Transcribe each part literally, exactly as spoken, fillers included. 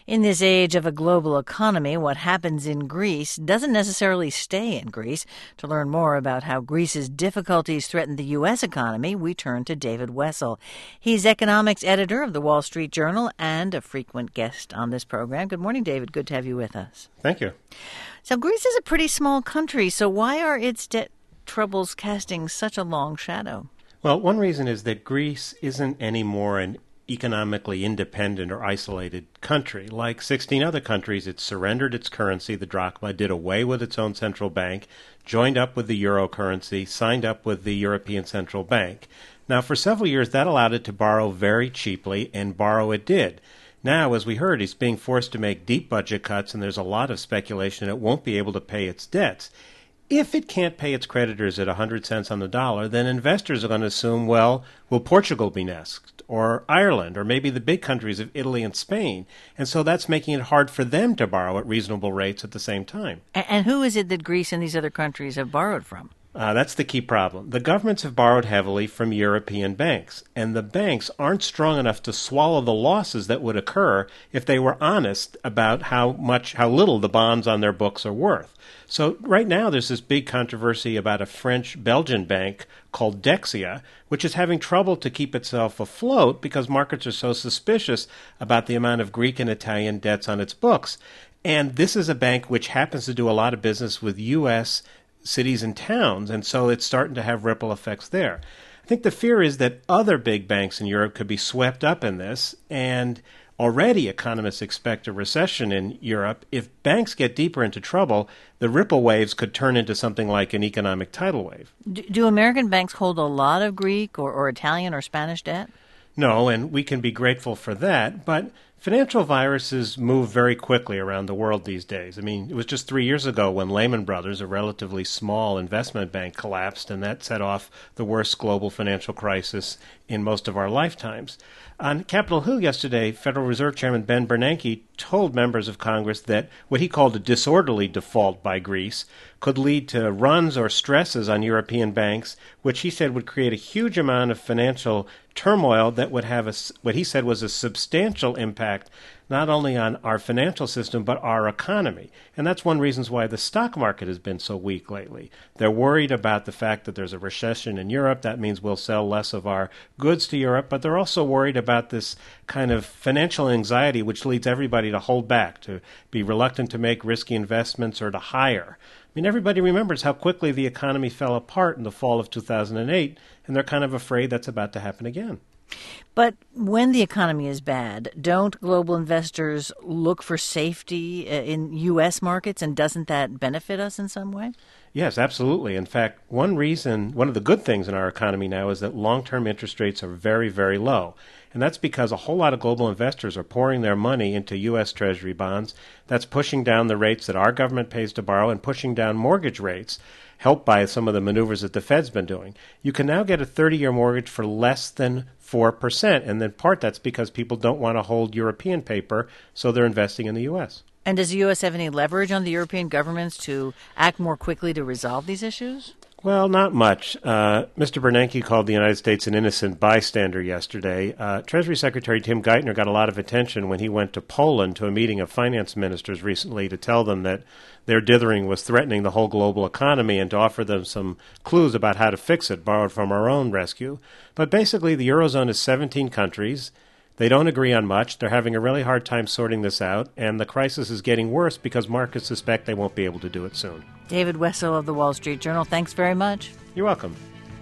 In this age of a global economy, what happens in Greece doesn't necessarily stay in Greece. To learn more about how Greece's difficulties threaten the U S economy, we turn to David Wessel. He's economics editor of the Wall Street Journal and a frequent guest on this program. Good morning, David. Good to have you with us. Thank you. So Greece is a pretty small country, so why are its debt troubles casting such a long shadow? Well, one reason is that Greece isn't anymore an economically independent or isolated country. Like sixteen other countries, it surrendered its currency, the drachma, did away with its own central bank, joined up with the euro currency, signed up with the European Central Bank. Now, for several years, that allowed it to borrow very cheaply, and borrow it did. Now, as we heard, it's being forced to make deep budget cuts, and there's a lot of speculation it won't be able to pay its debts. If it can't pay its creditors at one hundred cents on the dollar, then investors are going to assume, well, will Portugal be next, or Ireland, or maybe the big countries of Italy and Spain? And so that's making it hard for them to borrow at reasonable rates at the same time. And who is it that Greece and these other countries have borrowed from? Uh, that's the key problem. The governments have borrowed heavily from European banks, and the banks aren't strong enough to swallow the losses that would occur if they were honest about how much, how little the bonds on their books are worth. So right now there's this big controversy about a French-Belgian bank called Dexia, which is having trouble to keep itself afloat because markets are so suspicious about the amount of Greek and Italian debts on its books. And this is a bank which happens to do a lot of business with U S cities and towns, and so it's starting to have ripple effects there. I think the fear is that other big banks in Europe could be swept up in this, and already economists expect a recession in Europe. If banks get deeper into trouble, the ripple waves could turn into something like an economic tidal wave. Do, do American banks hold a lot of Greek or, or Italian or Spanish debt? No, and we can be grateful for that, but financial viruses move very quickly around the world these days. I mean, it was just three years ago when Lehman Brothers, a relatively small investment bank, collapsed, and that set off the worst global financial crisis in most of our lifetimes. On Capitol Hill yesterday, Federal Reserve Chairman Ben Bernanke told members of Congress that what he called a disorderly default by Greece could lead to runs or stresses on European banks, which he said would create a huge amount of financial turmoil that would have a, what he said was a substantial impact not only on our financial system but our economy. And that's one reason why the stock market has been so weak lately. They're worried about the fact that there's a recession in Europe. That means we'll sell less of our goods to Europe, but they're also worried about this kind of financial anxiety which leads everybody to hold back, to be reluctant to make risky investments or to hire. I mean, everybody remembers how quickly the economy fell apart in the fall of two thousand eight, and they're kind of afraid that's about to happen again. But when the economy is bad, don't global investors look for safety in U S markets, and doesn't that benefit us in some way? Yes, absolutely. In fact, one reason, one of the good things in our economy now is that long-term interest rates are very, very low. And that's because a whole lot of global investors are pouring their money into U S Treasury bonds. That's pushing down the rates that our government pays to borrow and pushing down mortgage rates, helped by some of the maneuvers that the Fed's been doing. You can now get a thirty-year mortgage for less than four percent, and in part that's because people don't want to hold European paper, so they're investing in the U S. And does the U S have any leverage on the European governments to act more quickly to resolve these issues? Well, not much. Uh, Mister Bernanke called the United States an innocent bystander yesterday. Uh, Treasury Secretary Tim Geithner got a lot of attention when he went to Poland to a meeting of finance ministers recently to tell them that their dithering was threatening the whole global economy and to offer them some clues about how to fix it, borrowed from our own rescue. But basically, the Eurozone is seventeen countries. They don't agree on much. They're having a really hard time sorting this out, and the crisis is getting worse because markets suspect they won't be able to do it soon. David Wessel of the Wall Street Journal, thanks very much. You're welcome.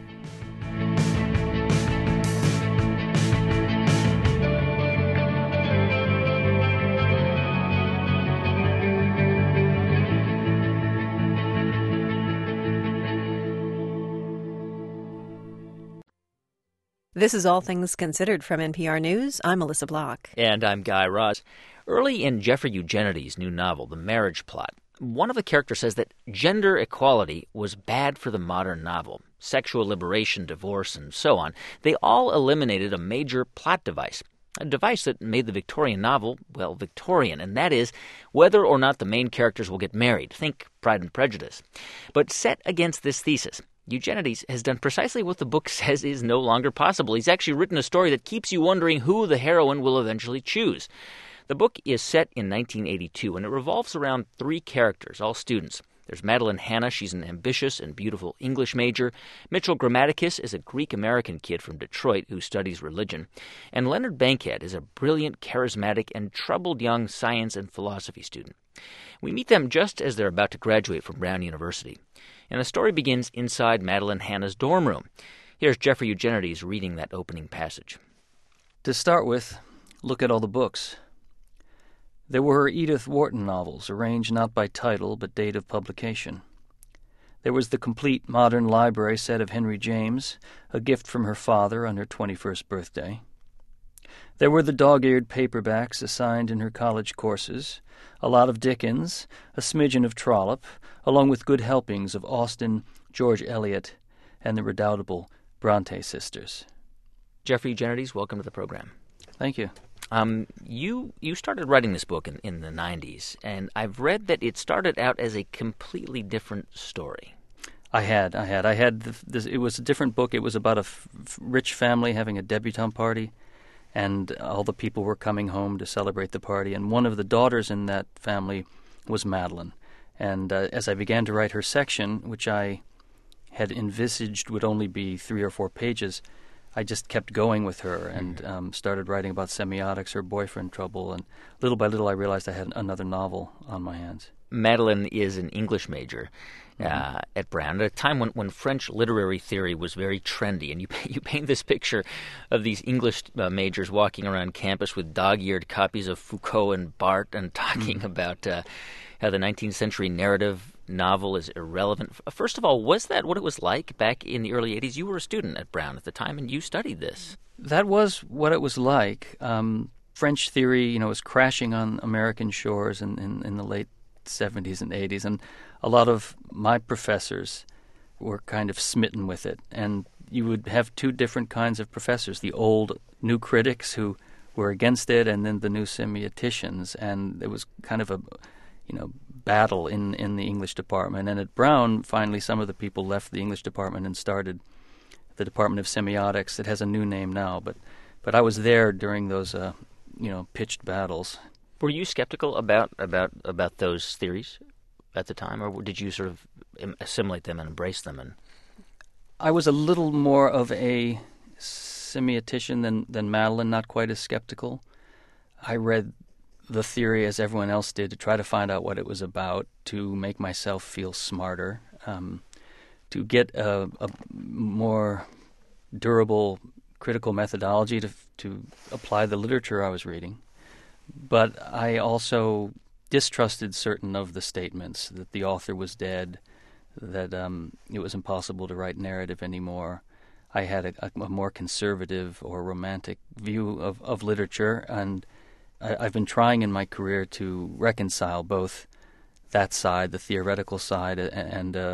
This is All Things Considered from N P R News. I'm Melissa Block. And I'm Guy Raz. Early in Jeffrey Eugenides' new novel, The Marriage Plot, one of the characters says that gender equality was bad for the modern novel. Sexual liberation, divorce, and so on. They all eliminated a major plot device. A device that made the Victorian novel, well, Victorian, and that is whether or not the main characters will get married. Think Pride and Prejudice. But set against this thesis, Eugenides has done precisely what the book says is no longer possible. He's actually written a story that keeps you wondering who the heroine will eventually choose. The book is set in nineteen eighty-two, and it revolves around three characters, all students. There's Madeline Hanna. She's an ambitious and beautiful English major. Mitchell Grammaticus is a Greek-American kid from Detroit who studies religion. And Leonard Bankhead is a brilliant, charismatic, and troubled young science and philosophy student. We meet them just as they're about to graduate from Brown University. And the story begins inside Madeline Hanna's dorm room. Here's Jeffrey Eugenides reading that opening passage. To start with, look at all the books. There were her Edith Wharton novels, arranged not by title but date of publication. There was the complete modern library set of Henry James, a gift from her father on her twenty-first birthday. There were the dog-eared paperbacks assigned in her college courses, a lot of Dickens, a smidgen of Trollope, along with good helpings of Austen, George Eliot, and the redoubtable Bronte sisters. Jeffrey Eugenides, welcome to the program. Thank you. Um, you you started writing this book in, in the nineties, and I've read that it started out as a completely different story. I had, I had, I had. The, this, it was a different book. It was about a f- rich family having a debutante party, and all the people were coming home to celebrate the party. And one of the daughters in that family was Madeline. And uh, as I began to write her section, which I had envisaged would only be three or four pages, I just kept going with her and um, started writing about semiotics, her boyfriend trouble, and little by little I realized I had another novel on my hands. Madeline is an English major uh, mm-hmm. at Brown, at a time when, when French literary theory was very trendy, and you you paint this picture of these English uh, majors walking around campus with dog-eared copies of Foucault and Barthes and talking mm-hmm. about uh, how the nineteenth century narrative novel is irrelevant. First of all, was that what it was like back in the early eighties? You were a student at Brown at the time, and you studied this. That was what it was like. Um, French theory, you know, was crashing on American shores in, in, in the late seventies and eighties, and a lot of my professors were kind of smitten with it. And you would have two different kinds of professors, the old new critics who were against it, and then the new semioticians. And there was kind of a, you know, battle in, in the English department. And at Brown, finally, some of the people left the English department and started the Department of Semiotics. It has a new name now, but but I was there during those, uh, you know, pitched battles. Were you skeptical about, about, about those theories at the time, or did you sort of assimilate them and embrace them? And I was a little more of a semiotician than, than Madeline, not quite as skeptical. I read the theory as everyone else did to try to find out what it was about, to make myself feel smarter, um, to get a, a more durable critical methodology to to apply the literature I was reading. But I also distrusted certain of the statements, that the author was dead, that um, it was impossible to write narrative anymore. I had a, a more conservative or romantic view of, of literature, and I, I've been trying in my career to reconcile both that side, the theoretical side, and, and uh,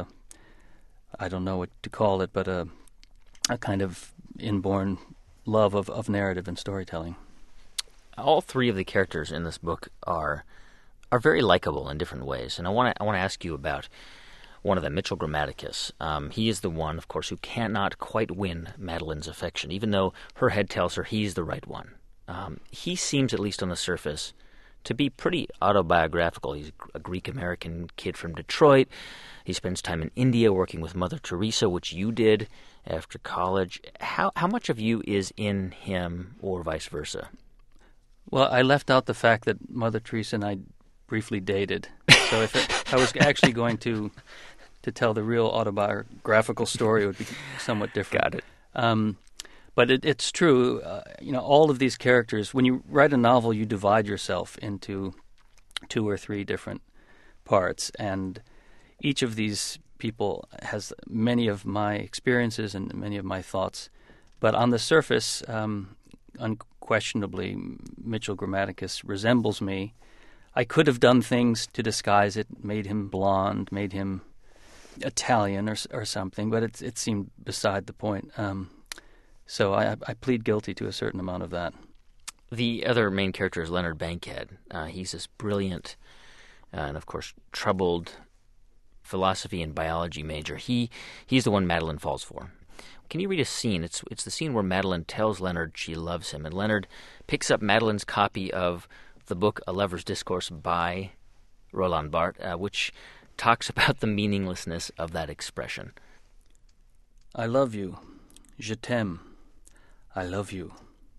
I don't know what to call it, but a, a kind of inborn love of, of narrative and storytelling. All three of the characters in this book are are very likable in different ways, and I want to I want to ask you about one of them, Mitchell Grammaticus. Um, he is the one, of course, who cannot quite win Madeline's affection, even though her head tells her he's the right one. Um, he seems, at least on the surface, to be pretty autobiographical. He's a Greek-American kid from Detroit. He spends time in India working with Mother Teresa, which you did after college. How how much of you is in him, or vice versa? Well, I left out the fact that Mother Teresa and I briefly dated. So if it, I was actually going to to tell the real autobiographical story, it would be somewhat different. Got it. Um, but it, it's true. Uh, you know, all of these characters, when you write a novel, you divide yourself into two or three different parts, and each of these people has many of my experiences and many of my thoughts. But on the surface, um, unquestionably, Mitchell Grammaticus resembles me. I could have done things to disguise it, made him blonde, made him Italian or or something, but it it seemed beside the point. Um, so I, I plead guilty to a certain amount of that. The other main character is Leonard Bankhead. Uh, he's this brilliant uh, and, of course, troubled philosophy and biology major. He he's the one Madeline falls for. Can you read a scene? It's it's the scene where Madeline tells Leonard she loves him, and Leonard picks up Madeline's copy of the book A Lover's Discourse by Roland Barthes, uh, which talks about the meaninglessness of that expression. I love you. Je t'aime. I love you.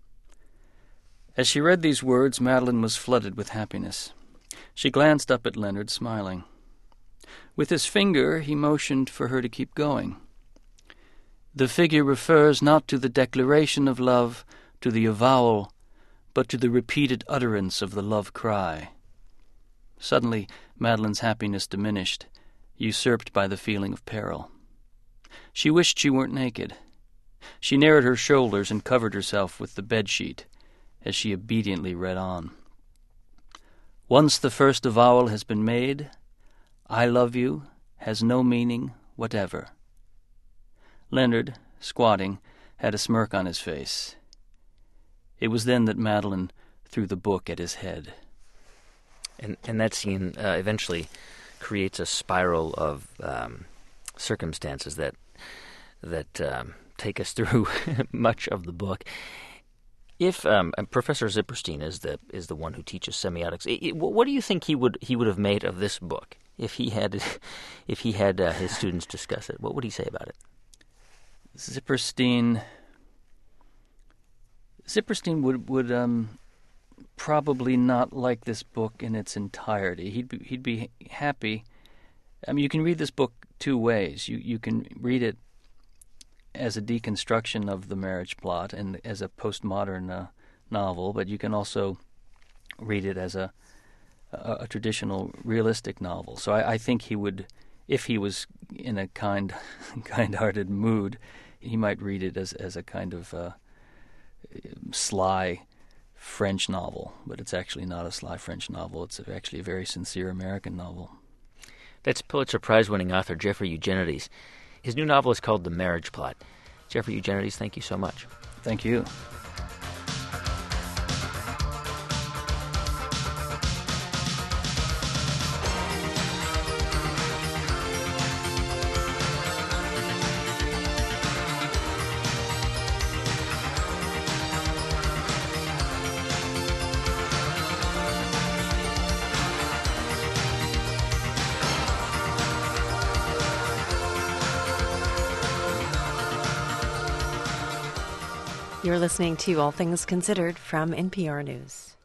As she read these words, Madeline was flooded with happiness. She glanced up at Leonard, smiling. With his finger, he motioned for her to keep going. The figure refers not to the declaration of love, to the avowal, but to the repeated utterance of the love cry. Suddenly, Madeline's happiness diminished, usurped by the feeling of peril. She wished she weren't naked. She narrowed her shoulders and covered herself with the bedsheet as she obediently read on. Once the first avowal has been made, I love you has no meaning whatever. Leonard, squatting, had a smirk on his face. It was then that Madeline threw the book at his head. And and that scene uh, eventually creates a spiral of um, circumstances that that um, take us through much of the book. If um, Professor Zipperstein is the is the one who teaches semiotics, it, it, what do you think he would he would have made of this book if he had if he had uh, his students discuss it? What would he say about it? Zipperstein. Zipperstein would would um, probably not like this book in its entirety. He'd be, he'd be happy. I mean, you can read this book two ways. You you can read it as a deconstruction of the marriage plot and as a postmodern uh, novel, but you can also read it as a a, a traditional realistic novel. So I, I think he would, if he was in a kind kind-hearted mood, he might read it as as a kind of uh, sly French novel, but it's actually not a sly French novel. It's actually a very sincere American novel. That's Pulitzer Prize-winning author Jeffrey Eugenides. His new novel is called The Marriage Plot. Jeffrey Eugenides, thank you so much. Thank you. You're listening to All Things Considered from N P R News.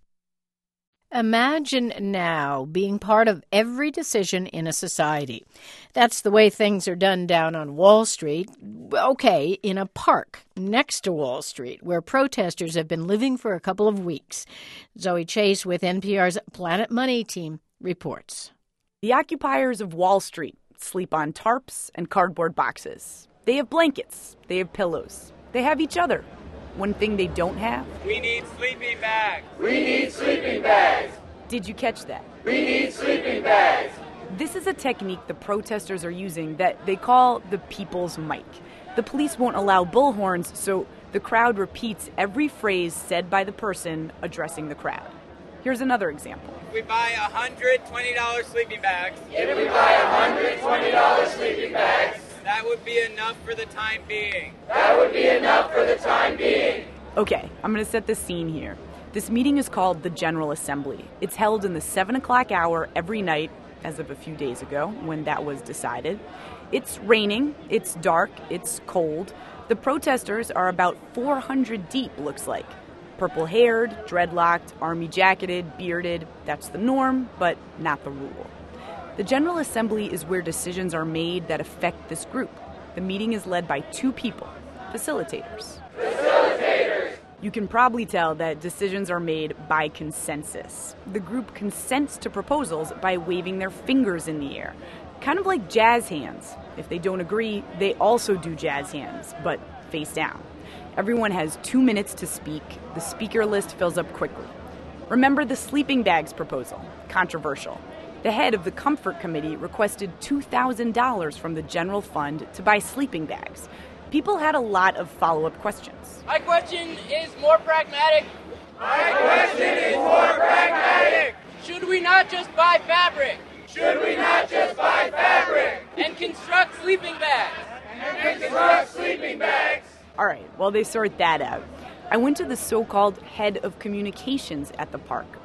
Imagine now being part of every decision in a society. That's the way things are done down on Wall Street. Okay, in a park next to Wall Street, where protesters have been living for a couple of weeks. Zoe Chase with N P R's Planet Money team reports. The occupiers of Wall Street sleep on tarps and cardboard boxes. They have blankets. They have pillows. They have each other. One thing they don't have? We need sleeping bags. We need sleeping bags. Did you catch that? We need sleeping bags. This is a technique the protesters are using that they call the people's mic. The police won't allow bullhorns, so the crowd repeats every phrase said by the person addressing the crowd. Here's another example. If we buy one hundred twenty dollars sleeping bags. If we buy one hundred twenty dollars sleeping bags. That would be enough for the time being. That would be enough for the time being. Okay, I'm going to set the scene here. This meeting is called the General Assembly. It's held in the seven o'clock hour every night, as of a few days ago, when that was decided. It's raining, it's dark, it's cold. The protesters are about four hundred deep, looks like. Purple-haired, dreadlocked, army-jacketed, bearded. That's the norm, but not the rule. The General Assembly is where decisions are made that affect this group. The meeting is led by two people, facilitators. Facilitators! You can probably tell that decisions are made by consensus. The group consents to proposals by waving their fingers in the air, kind of like jazz hands. If they don't agree, they also do jazz hands, but face down. Everyone has two minutes to speak. The speaker list fills up quickly. Remember the sleeping bags proposal? Controversial. The head of the Comfort Committee requested two thousand dollars from the general fund to buy sleeping bags. People had a lot of follow-up questions. My question is more pragmatic. My question is more pragmatic. Should we not just buy fabric? Should we not just buy fabric? And construct sleeping bags? And construct sleeping bags? All right, while they sort that out, I went to the so-called head of communications at the park,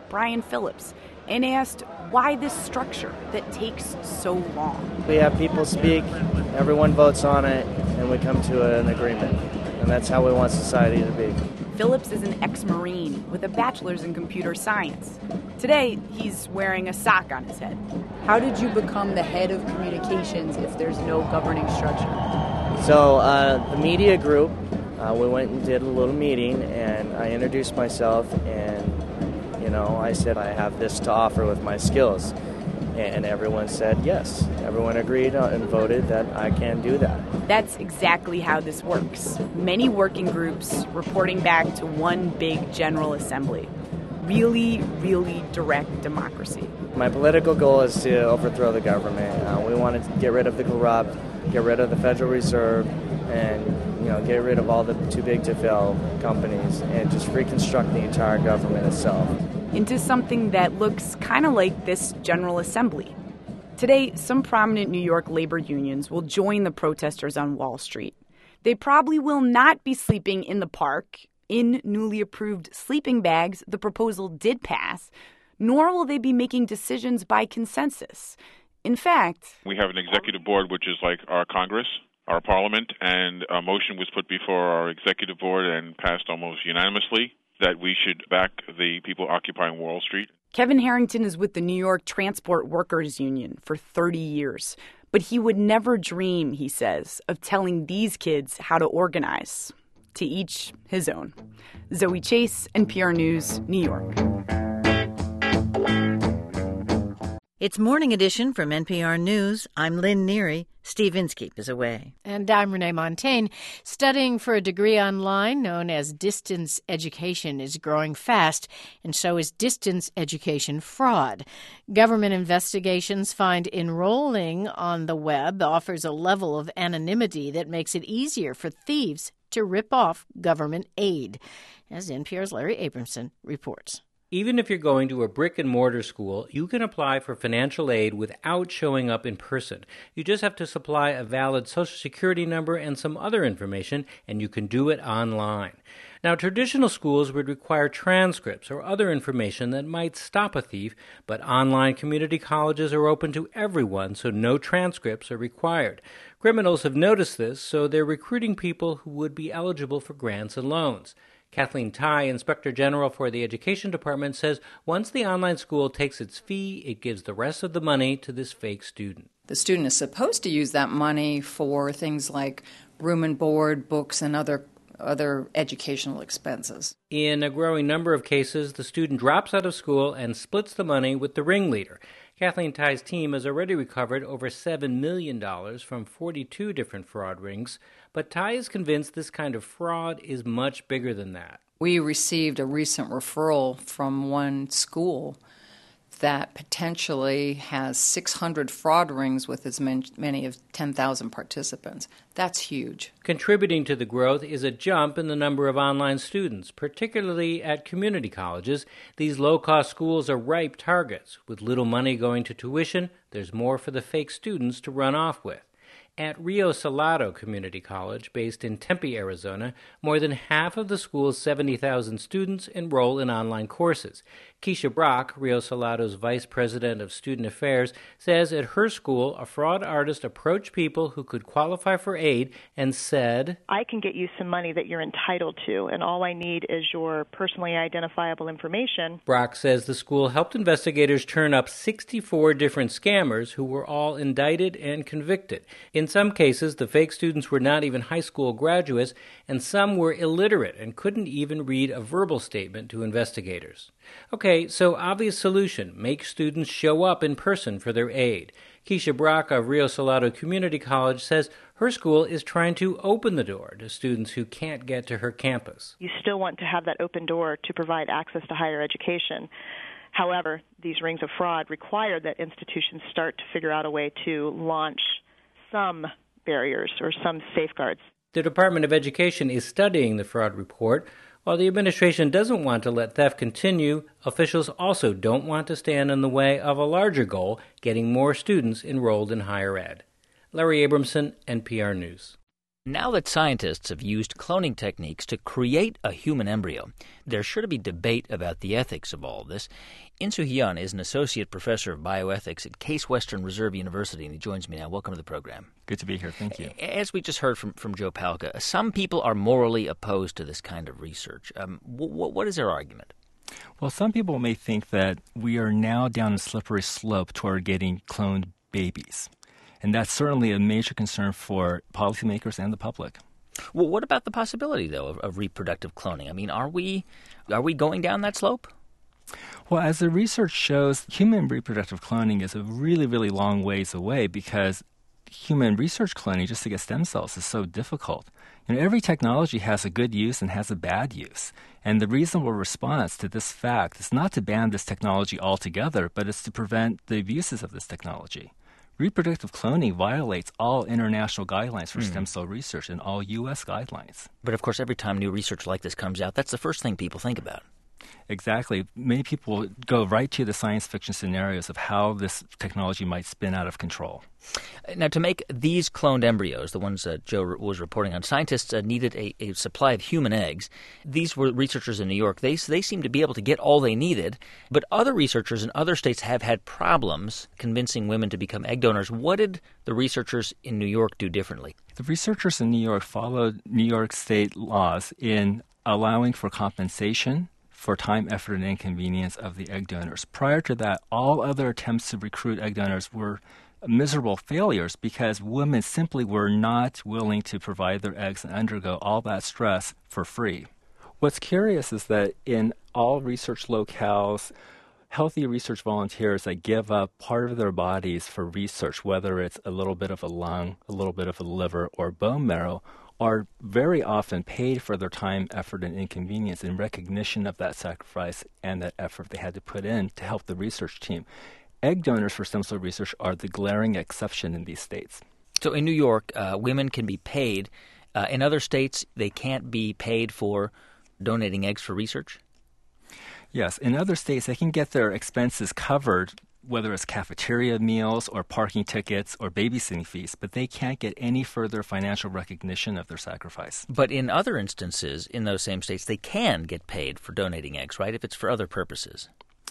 Brian Phillips, and asked why this structure that takes so long. We have people speak, everyone votes on it, and we come to an agreement. And that's how we want society to be. Phillips is an ex-Marine with a bachelor's in computer science. Today, he's wearing a sock on his head. How did you become the head of communications if there's no governing structure? So uh, the media group, uh, we went and did a little meeting, and I introduced myself, and you know, I said I have this to offer with my skills. And everyone said yes. Everyone agreed and voted that I can do that. That's exactly how this works. Many working groups reporting back to one big General Assembly. Really, really direct democracy. My political goal is to overthrow the government. Uh, we want to get rid of the corrupt, get rid of the Federal Reserve, and you know, get rid of all the too big to fail companies and just reconstruct the entire government itself into something that looks kind of like this General Assembly. Today, some prominent New York labor unions will join the protesters on Wall Street. They probably will not be sleeping in the park in newly approved sleeping bags the proposal did pass, nor will they be making decisions by consensus. In fact, we have an executive board, which is like our Congress, our parliament, and a motion was put before our executive board and passed almost unanimously that we should back the people occupying Wall Street. Kevin Harrington is with the New York Transport Workers Union for thirty years. But he would never dream, he says, of telling these kids how to organize. To each his own. Zoe Chase, N P R News, New York. It's Morning Edition from N P R News. I'm Lynn Neary. Steve Inskeep is away. And I'm Renee Montaigne. Studying for a degree online known as distance education is growing fast, and so is distance education fraud. Government investigations find enrolling on the web offers a level of anonymity that makes it easier for thieves to rip off government aid, as N P R's Larry Abramson reports. Even if you're going to a brick-and-mortar school, you can apply for financial aid without showing up in person. You just have to supply a valid Social Security number and some other information, and you can do it online. Now, traditional schools would require transcripts or other information that might stop a thief, but online community colleges are open to everyone, so no transcripts are required. Criminals have noticed this, so they're recruiting people who would be eligible for grants and loans. Kathleen Tai, Inspector General for the Education Department, says once the online school takes its fee, it gives the rest of the money to this fake student. The student is supposed to use that money for things like room and board, books, and other other educational expenses. In a growing number of cases, the student drops out of school and splits the money with the ringleader. Kathleen Tai's team has already recovered over seven million dollars from forty-two different fraud rings, but Tai is convinced this kind of fraud is much bigger than that. We received a recent referral from one school that potentially has six hundred fraud rings with as many as ten thousand participants. That's huge. Contributing to the growth is a jump in the number of online students, particularly at community colleges. These low-cost schools are ripe targets. With little money going to tuition, there's more for the fake students to run off with. At Rio Salado Community College, based in Tempe, Arizona, more than half of the school's seventy thousand students enroll in online courses. Keisha Brock, Rio Salado's vice president of student affairs, says at her school, a fraud artist approached people who could qualify for aid and said, I can get you some money that you're entitled to, and all I need is your personally identifiable information. Brock says the school helped investigators turn up sixty-four different scammers who were all indicted and convicted. In some cases, the fake students were not even high school graduates, and some were illiterate and couldn't even read a verbal statement to investigators. Okay, so obvious solution, make students show up in person for their aid. Keisha Brock of Rio Salado Community College says her school is trying to open the door to students who can't get to her campus. You still want to have that open door to provide access to higher education. However, these rings of fraud require that institutions start to figure out a way to launch some barriers or some safeguards. The Department of Education is studying the fraud report. While the administration doesn't want to let theft continue, officials also don't want to stand in the way of a larger goal, getting more students enrolled in higher ed. Larry Abramson, N P R News. Now that scientists have used cloning techniques to create a human embryo, there's sure to be debate about the ethics of all this. Insoo Hyun is an associate professor of bioethics at Case Western Reserve University, and he joins me now. Welcome to the program. Good to be here. Thank you. As we just heard from, from Joe Palca, some people are morally opposed to this kind of research. Um, w- what is their argument? Well, some people may think that we are now down a slippery slope toward getting cloned babies. And that's certainly a major concern for policymakers and the public. Well, what about the possibility, though, of, of reproductive cloning? I mean, are we are we going down that slope? Well, as the research shows, human reproductive cloning is a really, really long ways away because human research cloning just to get stem cells is so difficult. You know, every technology has a good use and has a bad use. And the reasonable response to this fact is not to ban this technology altogether, but it's to prevent the abuses of this technology. Reproductive cloning violates all international guidelines for mm. stem cell research and all U S guidelines. But, of course, every time new research like this comes out, that's the first thing people think about. Exactly. Many people go right to the science fiction scenarios of how this technology might spin out of control. Now, to make these cloned embryos, the ones that Joe was reporting on, scientists uh, needed a, a supply of human eggs. These were researchers in New York. They, they seem to be able to get all they needed, but other researchers in other states have had problems convincing women to become egg donors. What did the researchers in New York do differently? The researchers in New York followed New York state laws in allowing for compensation for time, effort, and inconvenience of the egg donors. Prior to that, all other attempts to recruit egg donors were miserable failures because women simply were not willing to provide their eggs and undergo all that stress for free. What's curious is that in all research locales, healthy research volunteers that give up part of their bodies for research, whether it's a little bit of a lung, a little bit of a liver, or bone marrow, are very often paid for their time, effort, and inconvenience in recognition of that sacrifice and that effort they had to put in to help the research team. Egg donors for stem cell research are the glaring exception in these states. So in New York, uh, women can be paid. Uh, in other states, they can't be paid for donating eggs for research? Yes. In other states, they can get their expenses covered, whether it's cafeteria meals or parking tickets or babysitting fees, but they can't get any further financial recognition of their sacrifice. But in other instances, in those same states, they can get paid for donating eggs, right, if it's for other purposes?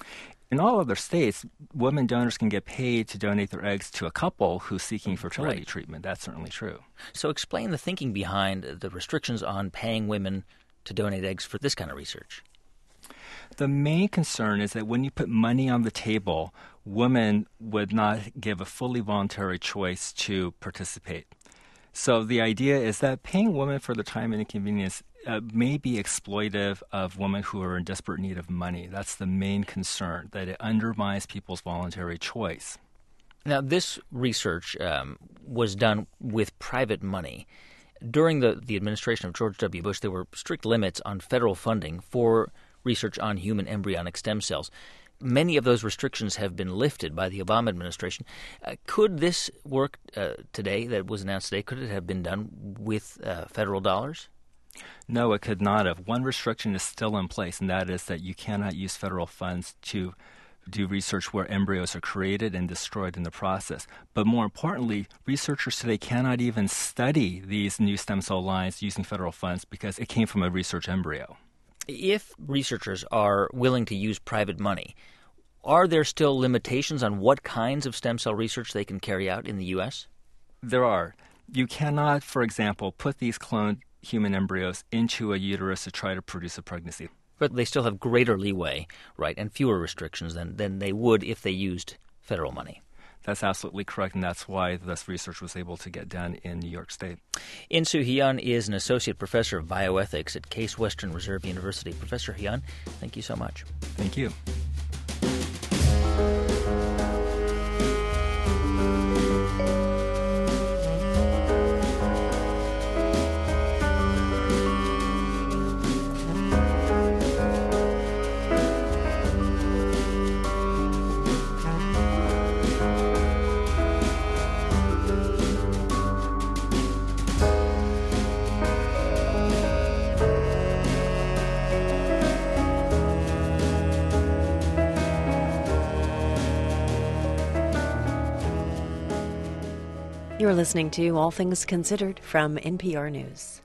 In all other states, women donors can get paid to donate their eggs to a couple who's seeking fertility right. treatment. That's certainly true. So explain the thinking behind the restrictions on paying women to donate eggs for this kind of research. The main concern is that when you put money on the table, women would not give a fully voluntary choice to participate. So the idea is that paying women for their time and inconvenience uh, may be exploitive of women who are in desperate need of money. That's the main concern, that it undermines people's voluntary choice. Now, this research um, was done with private money. During the, the administration of George W. Bush, there were strict limits on federal funding for research on human embryonic stem cells. Many of those restrictions have been lifted by the Obama administration. Uh, could this work uh, today, that was announced today, could it have been done with uh, federal dollars? No, it could not have. One restriction is still in place, and that is that you cannot use federal funds to do research where embryos are created and destroyed in the process. But more importantly, researchers today cannot even study these new stem cell lines using federal funds because it came from a research embryo. If researchers are willing to use private money, are there still limitations on what kinds of stem cell research they can carry out in the U S? There are. You cannot, for example, put these cloned human embryos into a uterus to try to produce a pregnancy. But they still have greater leeway, right, and fewer restrictions than, than they would if they used federal money. That's absolutely correct, and that's why this research was able to get done in New York State. Insoo Hyun is an associate professor of bioethics at Case Western Reserve University. Professor Hyun, thank you so much. Thank you. You're listening to All Things Considered from N P R News.